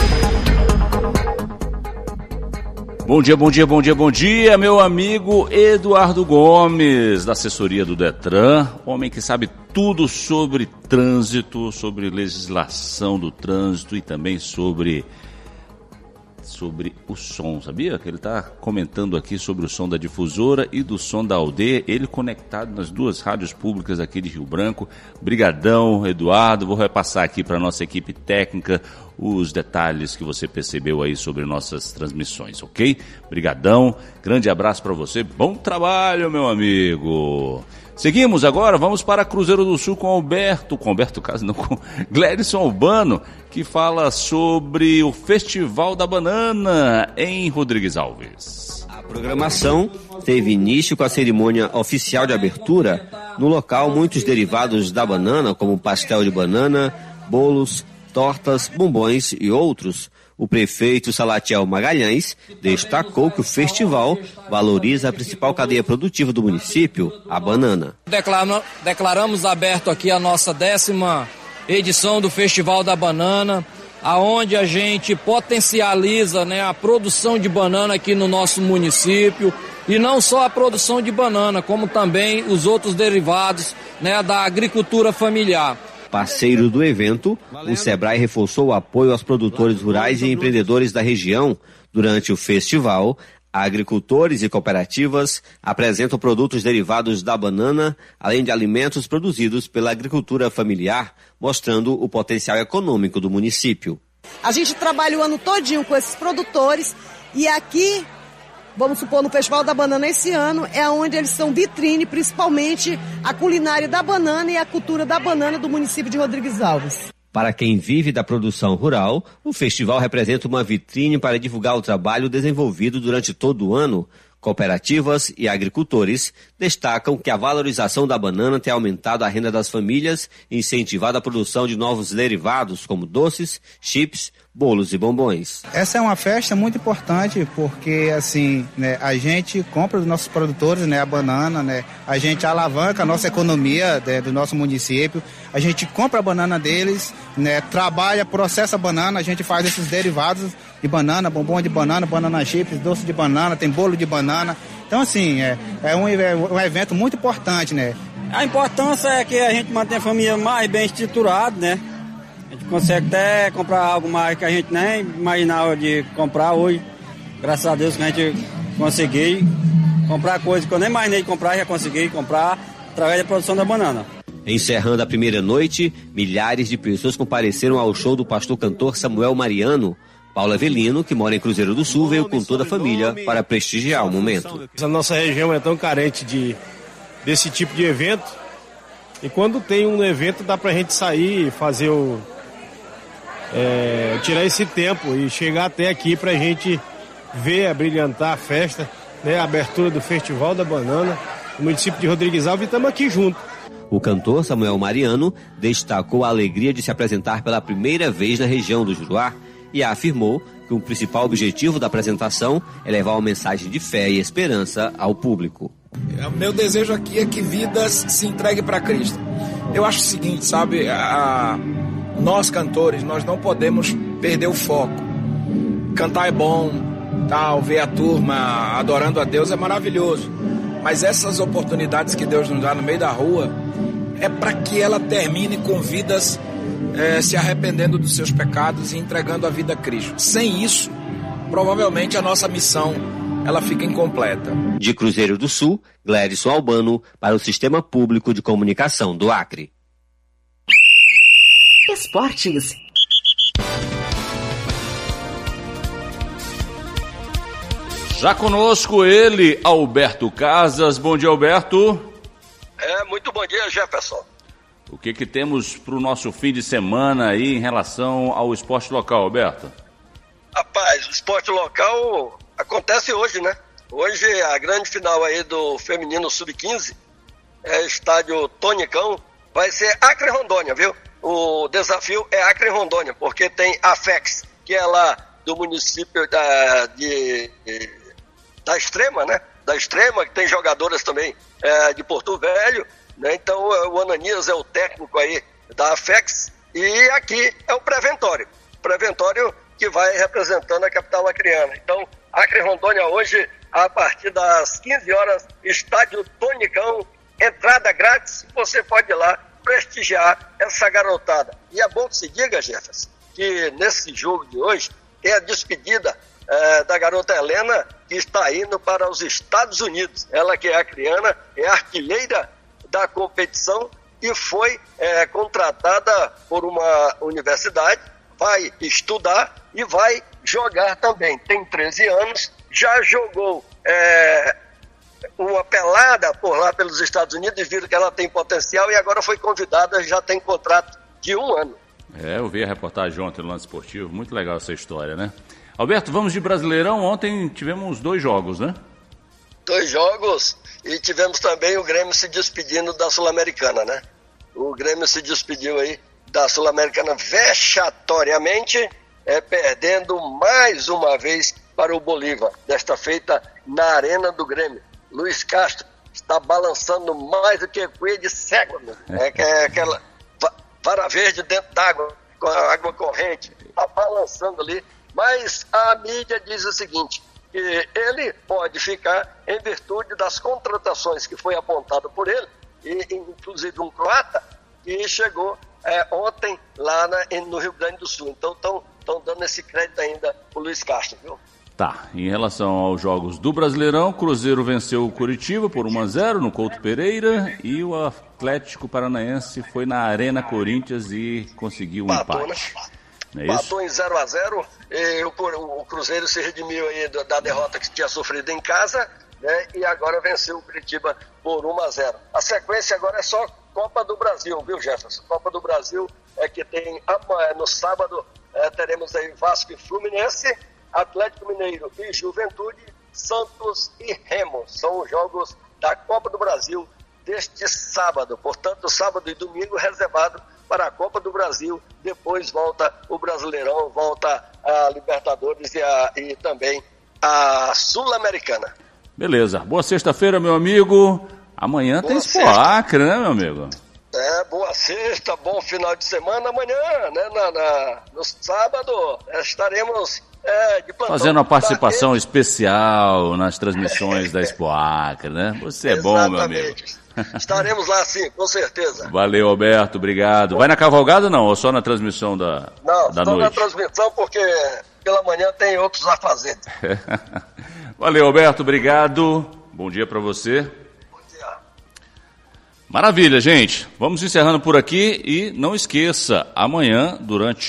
Bom dia, bom dia, bom dia, bom dia, meu amigo Eduardo Gomes, da assessoria do Detran, homem que sabe tudo sobre trânsito, sobre legislação do trânsito e também sobre o som, sabia? Que ele está comentando aqui sobre o som da difusora e do som da aldeia, ele conectado nas 2 rádios públicas aqui de Rio Branco. Brigadão, Eduardo, vou repassar aqui para a nossa equipe técnica os detalhes que você percebeu aí sobre nossas transmissões, ok? Brigadão, grande abraço para você, bom trabalho, meu amigo. Seguimos agora, vamos para Cruzeiro do Sul com Gledson Albano, que fala sobre o Festival da Banana em Rodrigues Alves. A programação teve início com a cerimônia oficial de abertura. No local, muitos derivados da banana, como pastel de banana, bolos, tortas, bombons e outros. O prefeito Salatiel Magalhães destacou que o festival valoriza a principal cadeia produtiva do município, a banana. Declaramos aberto aqui a nossa 10ª edição do Festival da Banana, aonde a gente potencializa, né, a produção de banana aqui no nosso município, e não só a produção de banana, como também os outros derivados, né, da agricultura familiar. Parceiro do evento, o Sebrae reforçou o apoio aos produtores rurais e empreendedores da região. Durante o festival, agricultores e cooperativas apresentam produtos derivados da banana, além de alimentos produzidos pela agricultura familiar, mostrando o potencial econômico do município. A gente trabalha o ano todinho com esses produtores e aqui, vamos supor, no Festival da Banana esse ano, é onde eles são vitrine, principalmente a culinária da banana e a cultura da banana do município de Rodrigues Alves. Para quem vive da produção rural, o festival representa uma vitrine para divulgar o trabalho desenvolvido durante todo o ano, Cooperativas e agricultores destacam que a valorização da banana tem aumentado a renda das famílias e incentivado a produção de novos derivados como doces, chips, bolos e bombons. Essa é uma festa muito importante porque, assim, né, a gente compra dos nossos produtores, né, a banana, né, a gente alavanca a nossa economia, né, do nosso município, a gente compra a banana deles, né, trabalha, processa a banana, a gente faz esses derivados de banana, bombom de banana, banana chips, doce de banana, tem bolo de banana. Então, assim, é um evento muito importante, né. A importância é que a gente mantém a família mais bem estruturada, né. A gente consegue até comprar algo mais que a gente nem imaginava de comprar hoje. Graças a Deus que a gente conseguiu comprar coisas que eu nem imaginei de comprar, já consegui comprar através da produção da banana. Encerrando a primeira noite, milhares de pessoas compareceram ao show do pastor cantor Samuel Mariano. Paulo Avelino, que mora em Cruzeiro do Sul, veio com toda a família para prestigiar o momento. A nossa região é tão carente desse tipo de evento. E quando tem um evento dá pra gente sair e fazer tirar esse tempo e chegar até aqui pra gente ver, brilhantar a festa, né, a abertura do Festival da Banana, no município de Rodrigues Alves, e estamos aqui juntos. O cantor Samuel Mariano destacou a alegria de se apresentar pela primeira vez na região do Juruá e afirmou que o principal objetivo da apresentação é levar uma mensagem de fé e esperança ao público. O meu desejo aqui é que vidas se entreguem para Cristo. Eu acho o seguinte, sabe, nós cantores, nós não podemos perder o foco. Cantar é bom, tal, ver a turma adorando a Deus é maravilhoso, mas essas oportunidades que Deus nos dá no meio da rua é para que ela termine com vidas se arrependendo dos seus pecados e entregando a vida a Cristo. Sem isso, provavelmente a nossa missão ela fica incompleta. De Cruzeiro do Sul, Glédson Albano para o Sistema Público de Comunicação do Acre. Esportes. Já conosco ele, Alberto Casas. Bom dia, Alberto. Muito bom dia, Jefferson. O que temos para o nosso fim de semana aí em relação ao esporte local, Alberto? Rapaz, o esporte local acontece hoje, né? Hoje a grande final aí do feminino sub-15, estádio Tonicão, vai ser Acre e Rondônia, viu? O desafio é Acre e Rondônia, porque tem a FEX, que é lá do município da Extrema, né? Da Extrema, que tem jogadoras também de Porto Velho, né? Então o Ananias é o técnico aí da FEX, e aqui é o Preventório que vai representando a capital acreana. Então, Acre e Rondônia hoje, a partir das 15 horas, estádio Tonicão, entrada grátis, você pode ir lá prestigiar essa garotada. E é bom que se diga, Jefferson, que nesse jogo de hoje tem a despedida da garota Helena, que está indo para os Estados Unidos. Ela que é acreana, é artilheira da competição e foi contratada por uma universidade, vai estudar e vai jogar também. Tem 13 anos, já jogou uma pelada por lá pelos Estados Unidos, viram que ela tem potencial e agora foi convidada, já tem contrato de 1 ano. Eu vi a reportagem ontem no Lance Esportivo, muito legal essa história, né? Alberto, vamos de Brasileirão. Ontem tivemos 2 jogos, né? 2 jogos e tivemos também o Grêmio se despedindo da Sul-Americana, né? O Grêmio se despediu aí da Sul-Americana vexatoriamente, perdendo mais uma vez para o Bolívar, desta feita na Arena do Grêmio. Luiz Castro está balançando mais do que coelho de cego, né? Aquela vara verde dentro d'água, com a água corrente, está balançando ali, mas a mídia diz o seguinte, que ele pode ficar em virtude das contratações que foi apontado por ele, e inclusive um croata, que chegou ontem lá no Rio Grande do Sul. Então estão dando esse crédito ainda pro Luiz Castro, viu? Tá, em relação aos jogos do Brasileirão, Cruzeiro venceu o Curitiba por 1-0 no Couto Pereira e o Atlético Paranaense foi na Arena Corinthians e conseguiu um empate. Não é isso? Empatou em 0-0 e o Cruzeiro se redimiu aí da derrota que tinha sofrido em casa, né? E agora venceu o Curitiba por 1-0. A sequência agora é só Copa do Brasil, viu, Jefferson? Copa do Brasil é que tem no sábado teremos aí Vasco e Fluminense, Atlético Mineiro e Juventude, Santos e Remo. São os jogos da Copa do Brasil deste sábado. Portanto, sábado e domingo reservado para a Copa do Brasil. Depois volta o Brasileirão, volta a Libertadores e também a Sul-Americana. Beleza. Boa sexta-feira, meu amigo. Amanhã tem Expo Acre, né, meu amigo? Boa sexta, bom final de semana. Amanhã, né, no sábado, estaremos de plantão. Fazendo uma participação especial nas transmissões da Expo Acre, né? Você é bom, meu amigo. Estaremos lá sim, com certeza. Valeu, Alberto, obrigado. Vai na cavalgada não, ou só na transmissão da noite? Não, só na transmissão porque pela manhã tem outros a fazer. Valeu, Alberto, obrigado. Bom dia para você. Bom dia. Maravilha, gente. Vamos encerrando por aqui e não esqueça, amanhã,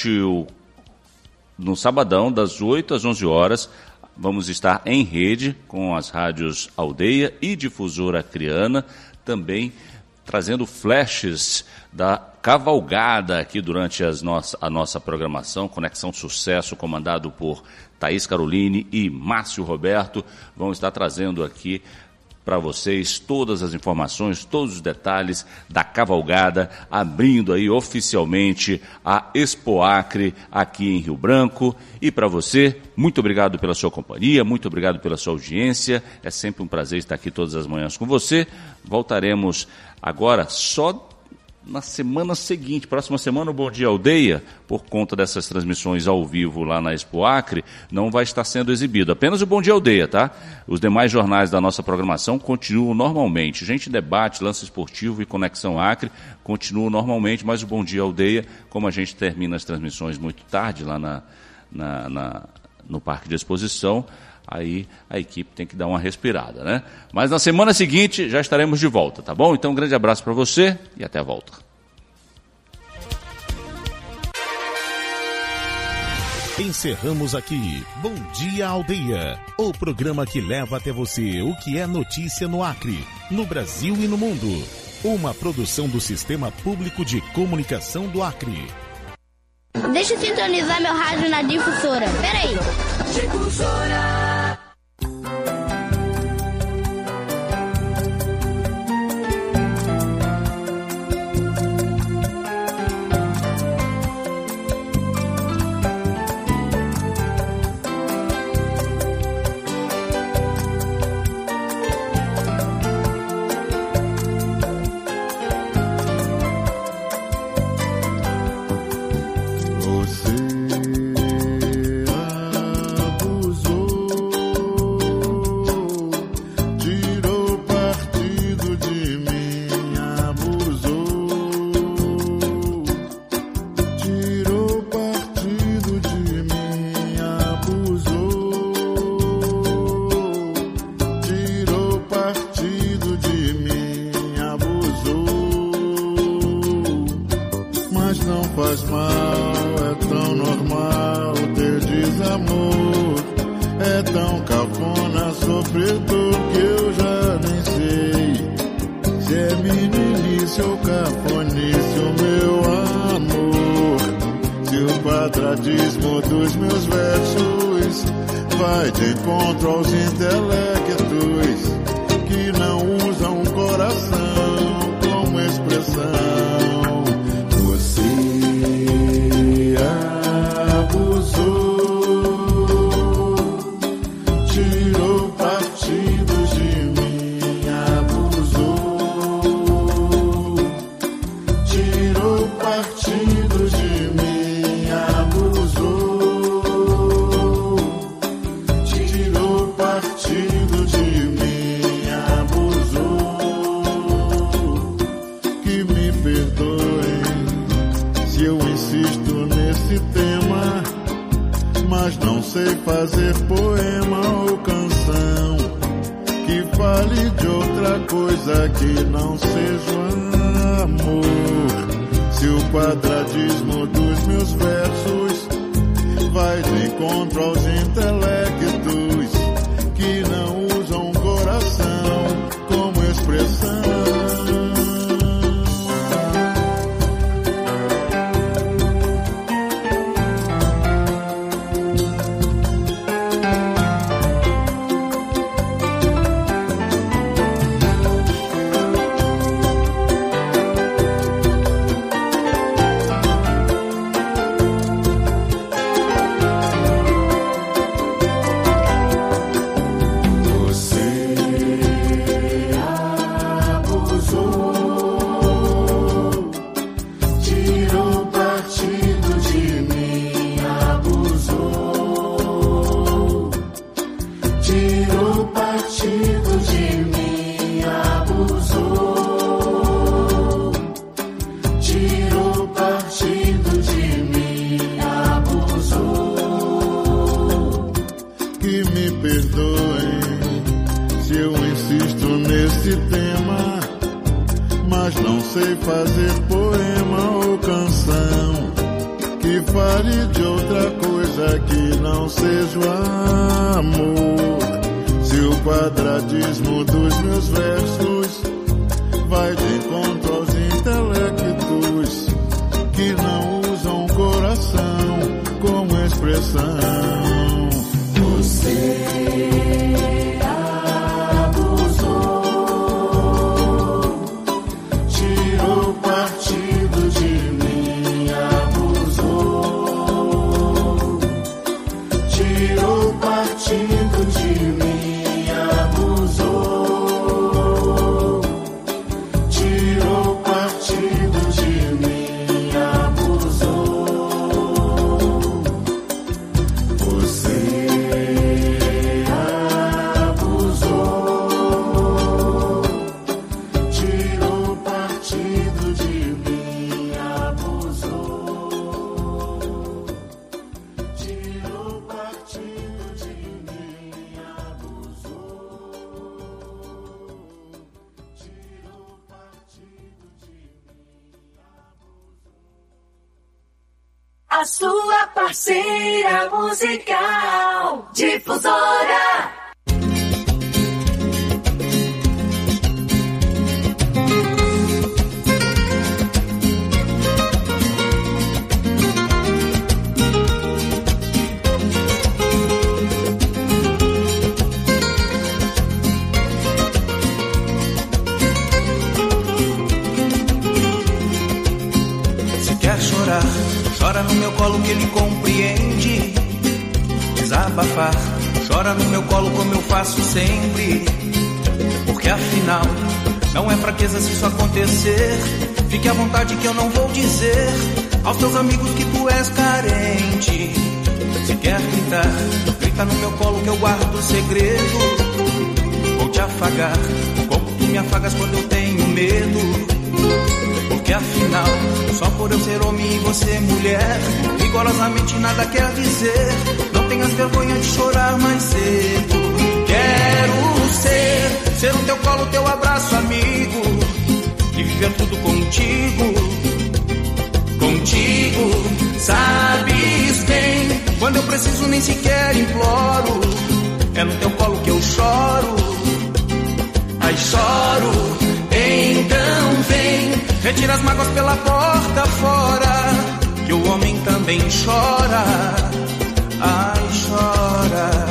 no sabadão, das 8 às 11 horas, vamos estar em rede com as rádios Aldeia e Difusora Acreana, também trazendo flashes da cavalgada aqui durante a nossa programação, Conexão Sucesso, comandado por Thaís Caroline e Márcio Roberto, vão estar trazendo aqui para vocês todas as informações, todos os detalhes da cavalgada, abrindo aí oficialmente a Expo Acre aqui em Rio Branco. E para você, muito obrigado pela sua companhia, muito obrigado pela sua audiência. É sempre um prazer estar aqui todas as manhãs com você. Voltaremos agora só na semana seguinte, próxima semana, o Bom Dia Aldeia, por conta dessas transmissões ao vivo lá na Expo Acre, não vai estar sendo exibido. Apenas o Bom Dia Aldeia, tá? Os demais jornais da nossa programação continuam normalmente. Gente Debate, Lance Esportivo e Conexão Acre continuam normalmente, mas o Bom Dia Aldeia, como a gente termina as transmissões muito tarde lá no Parque de Exposição, aí a equipe tem que dar uma respirada, né? Mas na semana seguinte já estaremos de volta, tá bom? Então um grande abraço para você e até a volta. Encerramos aqui Bom Dia Aldeia, o programa que leva até você o que é notícia no Acre, no Brasil e no mundo. Uma produção do Sistema Público de Comunicação do Acre. Deixa eu sintonizar meu rádio na difusora. Peraí. Difusora. partido de mim abusou, tirou partido de mim abusou. Que me perdoem se eu insisto nesse tema, mas não sei fazer poema ou canção que fale de outra coisa que não seja o amor. Se o quadratismo dos meus versos vai de encontro aos intelectos que não usam o coração como expressão. Você abusou, tirou partido de mim, abusou, tirou partido de mim, abusou, tirou partido de mim, abusou. Você abusou, tirou partido de mim, abusou, tirou partido de mim, abusou, tirou partido de mim. A sua parceira musical, Difusora. Se quer chorar, chora no meu colo que ele compreende. Desabafar, chora no meu colo como eu faço sempre. Porque afinal, não é fraqueza se isso acontecer. Fique à vontade que eu não vou dizer aos teus amigos que tu és carente. Se quer gritar, grita no meu colo que eu guardo o segredo. Vou te afagar, como tu me afagas quando eu tenho medo. Porque afinal, só por eu ser homem e você mulher, rigorosamente nada quer dizer. Não tenhas vergonha de chorar mais cedo. Quero ser o teu colo, teu abraço amigo, e viver tudo contigo, contigo. Sabes bem, quando eu preciso nem sequer imploro, é no teu colo que eu choro. Ai, choro. Então vem, retira as mágoas pela porta fora, que o homem também chora. Ai, chora.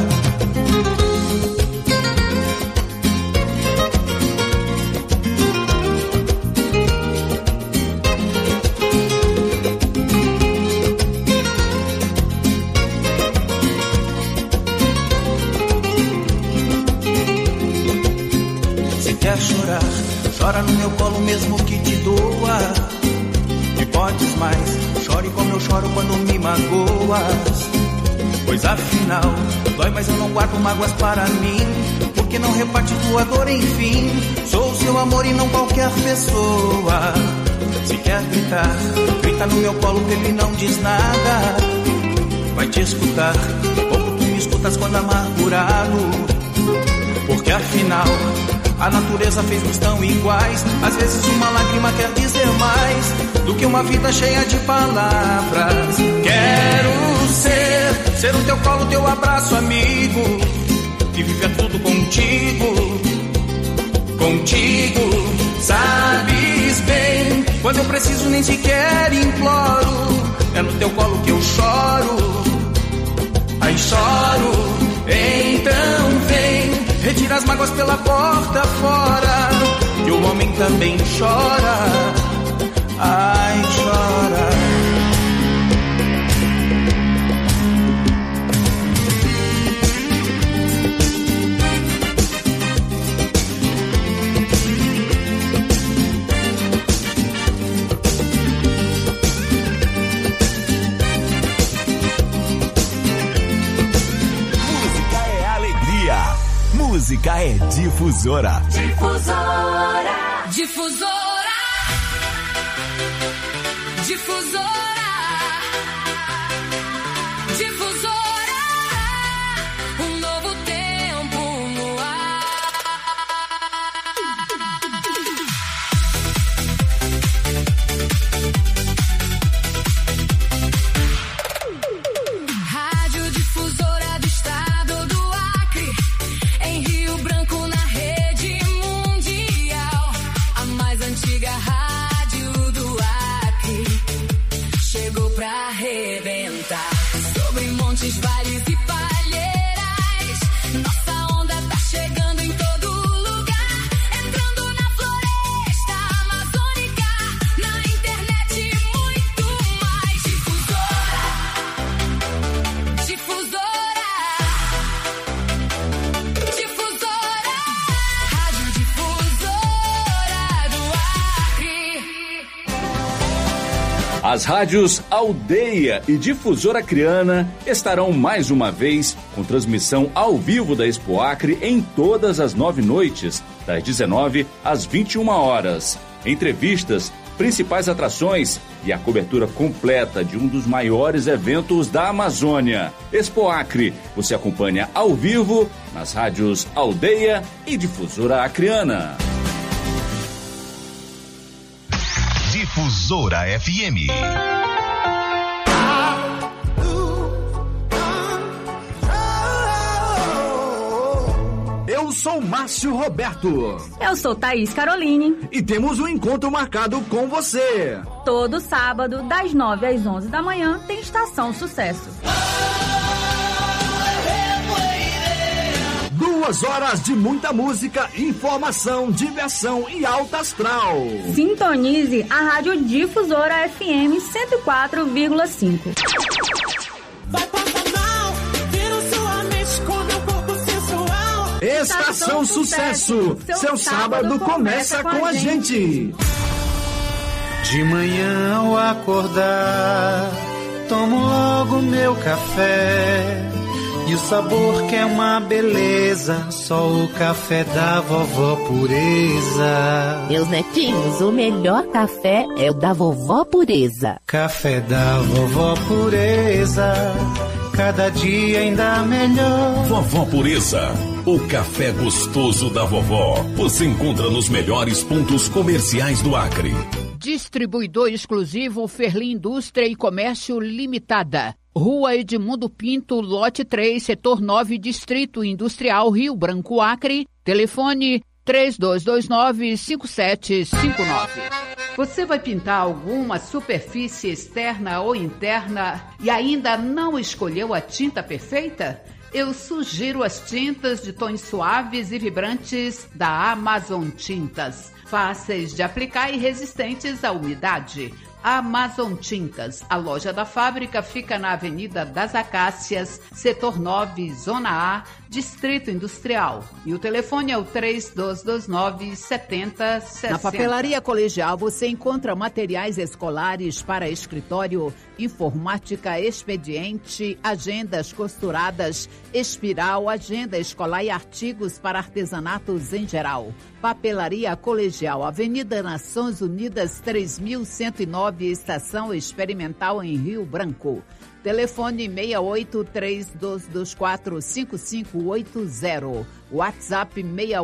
Se quer chorar, chora no meu colo mesmo que te doa. E podes mais, chore como eu choro quando me magoas. Pois afinal, dói mas eu não guardo mágoas para mim, porque não reparte tua dor enfim. Sou o seu amor e não qualquer pessoa. Se quer gritar, grita no meu colo que ele não diz nada. Vai te escutar, como tu me escutas quando amargurado. Porque afinal, a natureza fez-nos tão iguais. Às vezes uma lágrima quer dizer mais do que uma vida cheia de palavras. Quero ser o teu colo, teu abraço amigo, e viver tudo contigo, contigo. Sabes bem, quando eu preciso nem sequer imploro, é no teu colo que eu choro. Ai, choro. Então vem, retira as mágoas pela porta fora, que o homem também chora. Ai, chora. música é Difusora. Difusora. Difusora. Difusora. Difusora. Um novo tempo no ar. Rádio Difusora do Estado do Acre, em Rio Branco, na rede mundial. A mais antiga rádio do Acre chegou pra arrebentar. Sobre montes, vales e palheiras, nossa onda tá chegando em todo lugar. Entrando na floresta amazônica, na internet e muito mais. Difusora. Difusora. Difusora. Rádio Difusora do Acre. As rádios Aldeia e Difusora Acreana estarão mais uma vez com transmissão ao vivo da Expo Acre em todas as 9 noites, das 19 às 21 horas. Entrevistas, principais atrações e a cobertura completa de um dos maiores eventos da Amazônia. Expo Acre, você acompanha ao vivo nas rádios Aldeia e Difusora Acreana. Difusora FM. Eu sou Márcio Roberto. Eu sou Thaís Caroline. E temos um encontro marcado com você. Todo sábado, das 9 às 11 da manhã, tem Estação Sucesso. 2 horas de muita música, informação, diversão e alta astral. Sintonize a Rádio Difusora FM 104,5. Vai passar mal, vira sua mente com meu corpo sensual. Estação Sucesso, seu sábado começa com a gente. De manhã ao acordar, tomo logo meu café. E o sabor que é uma beleza, só o café da vovó Pureza. Meus netinhos, o melhor café é o da vovó Pureza. Café da vovó Pureza, cada dia ainda melhor. Vovó Pureza, o café gostoso da vovó. Você encontra nos melhores pontos comerciais do Acre. Distribuidor exclusivo Ferli Indústria e Comércio Limitada. Rua Edmundo Pinto, lote 3, setor 9, Distrito Industrial, Rio Branco, Acre. Telefone 3229-5759. Você vai pintar alguma superfície externa ou interna e ainda não escolheu a tinta perfeita? Eu sugiro as tintas de tons suaves e vibrantes da Amazon Tintas. Fáceis de aplicar e resistentes à umidade. Amazon Tintas. A loja da fábrica fica na Avenida das Acácias, setor 9, Zona A, Distrito Industrial. E o telefone é o 3229-7060. Na Papelaria Colegial você encontra materiais escolares para escritório, informática, expediente, agendas costuradas, espiral, agenda escolar e artigos para artesanatos em geral. Papelaria Colegial, Avenida Nações Unidas 3109, Estação Experimental em Rio Branco. Telefone 68-3224-5580. WhatsApp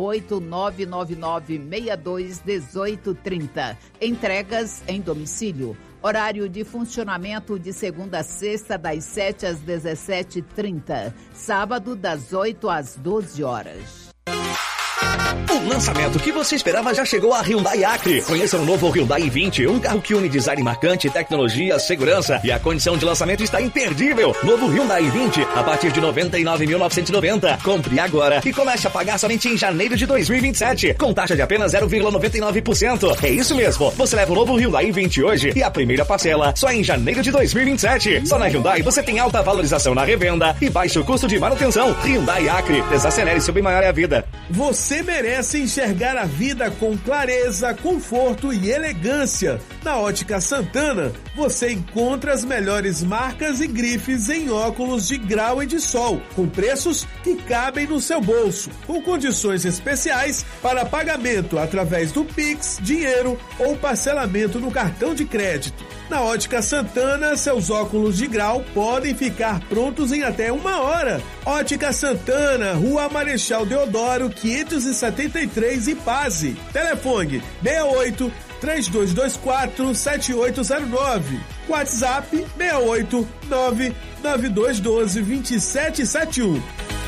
68999621830. Entregas em domicílio. Horário de funcionamento de segunda a sexta, das 7 às 17h30. Sábado, das 8 às 12 horas. O lançamento que você esperava já chegou a Hyundai Acre. Conheça o novo Hyundai i20, um carro que une design marcante, tecnologia, segurança, e a condição de lançamento está imperdível. Novo Hyundai i20 a partir de 99.990. Compre agora e comece a pagar somente em janeiro de 2027, com taxa de apenas 0,99%. É isso mesmo, você leva o novo Hyundai i20 hoje e a primeira parcela só em janeiro de 2027. Só na Hyundai você tem alta valorização na revenda e baixo custo de manutenção. Hyundai Acre, desacelere seu bem maior é a vida. Você Você merece enxergar a vida com clareza, conforto e elegância. Na Ótica Santana, você encontra as melhores marcas e grifes em óculos de grau e de sol, com preços que cabem no seu bolso, com condições especiais para pagamento através do Pix, dinheiro ou parcelamento no cartão de crédito. Na Ótica Santana, seus óculos de grau podem ficar prontos em até 1 hora. Ótica Santana, Rua Marechal Deodoro, 573, Ipase. Telefone 68-3224-7809. WhatsApp 689-9212-2771.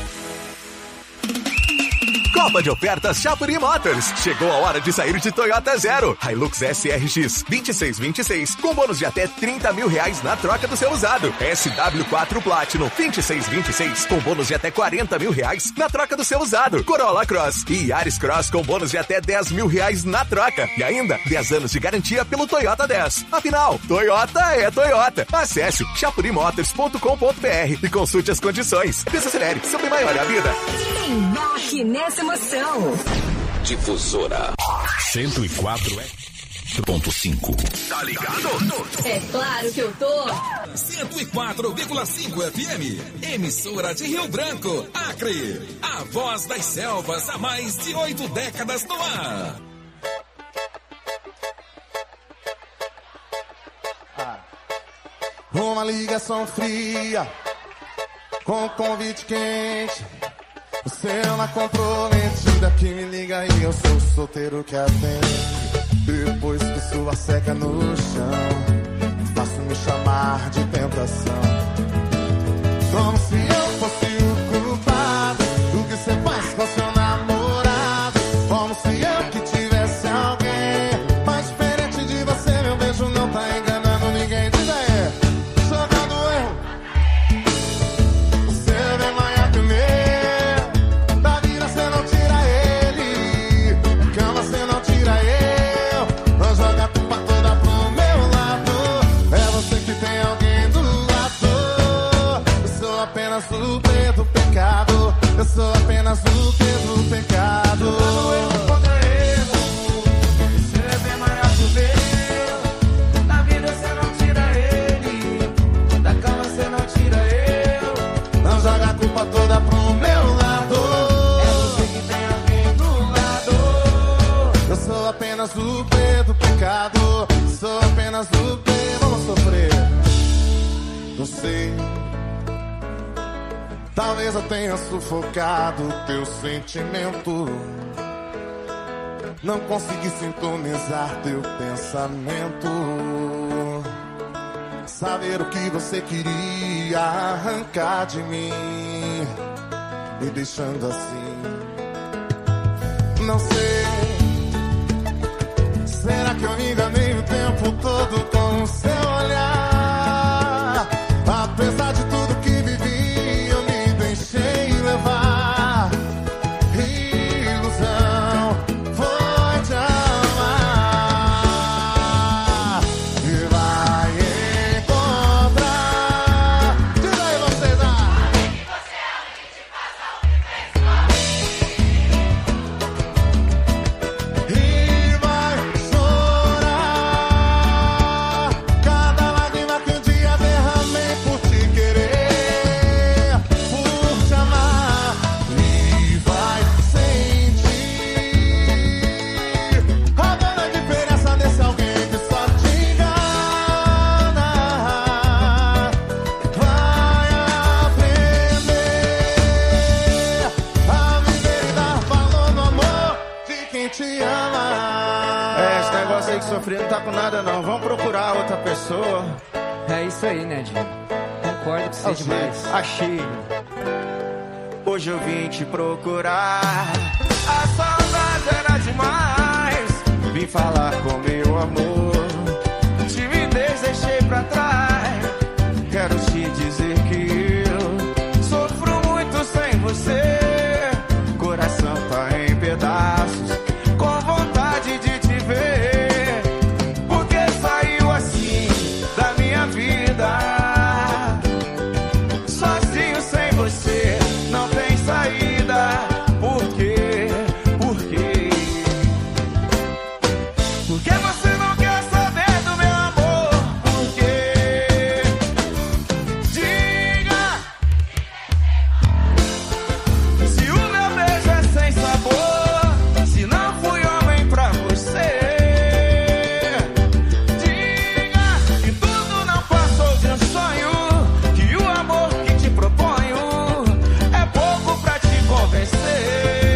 Copa de ofertas Chapuri Motors. Chegou a hora de sair de Toyota Zero. Hilux SRX 2626 com bônus de até 30 mil reais na troca do seu usado. SW4 Platinum 2626 com bônus de até 40 mil reais na troca do seu usado. Corolla Cross e Yaris Cross com bônus de até 10 mil reais na troca. E ainda 10 anos de garantia pelo Toyota 10. Afinal, Toyota é Toyota. Acesse chapurimotors.com.br e consulte as condições. Desacelere, sobre maior a vida. Embarque nessa emoção. Difusora 104.5. Tá ligado? É claro que eu tô. 104,5 FM. Emissora de Rio Branco, Acre. A voz das selvas há mais de 8 décadas no ar. Uma ligação fria com convite quente. Você é uma comprometida que me liga e eu sou solteiro que atende. Depois que sua seca no chão, faço me chamar de tentação. Como se eu fosse o culpado do que você faz com seu namorado. Como se eu que tivesse alguém mais diferente de você. Meu beijo não tá enganando ninguém. Diz aí, jogando erro. Você vem manhã primeiro. O Pedro pecado, eu sou apenas o Pedro pecado. Dando erro contra erro, você é bem maior que o meu. Da vida você não tira ele, da cama você não tira eu. Não joga a culpa toda pro meu lado. É você que tem alguém do lado. Eu sou apenas o Pedro pecado, sou apenas o Pedro. Vamos sofrer, não sei. Talvez eu tenha sufocado teu sentimento. Não consegui sintonizar teu pensamento. Saber o que você queria arrancar de mim, me deixando assim. Não sei. Será que eu me enganei o tempo todo com o seu olhar? Apesar de tudo que vivi, eu me deixei levar. Ilusão foi te amar. E vai encontrar. Diz aí vocês, e vai chorar cada lágrima que um dia derramei por te querer, por te amar. E vai sentir a grande diferença desse alguém que só te engana. Vai aprender a viver e dar valor no amor de quem te ama. Esse negócio aí que sofri não tá com nada não. Vamos procurar outra pessoa. É isso aí, Nedinho. Concordo com você demais. Achei. Hoje eu vim te procurar. A saudade era demais. Vim falar com meu amor.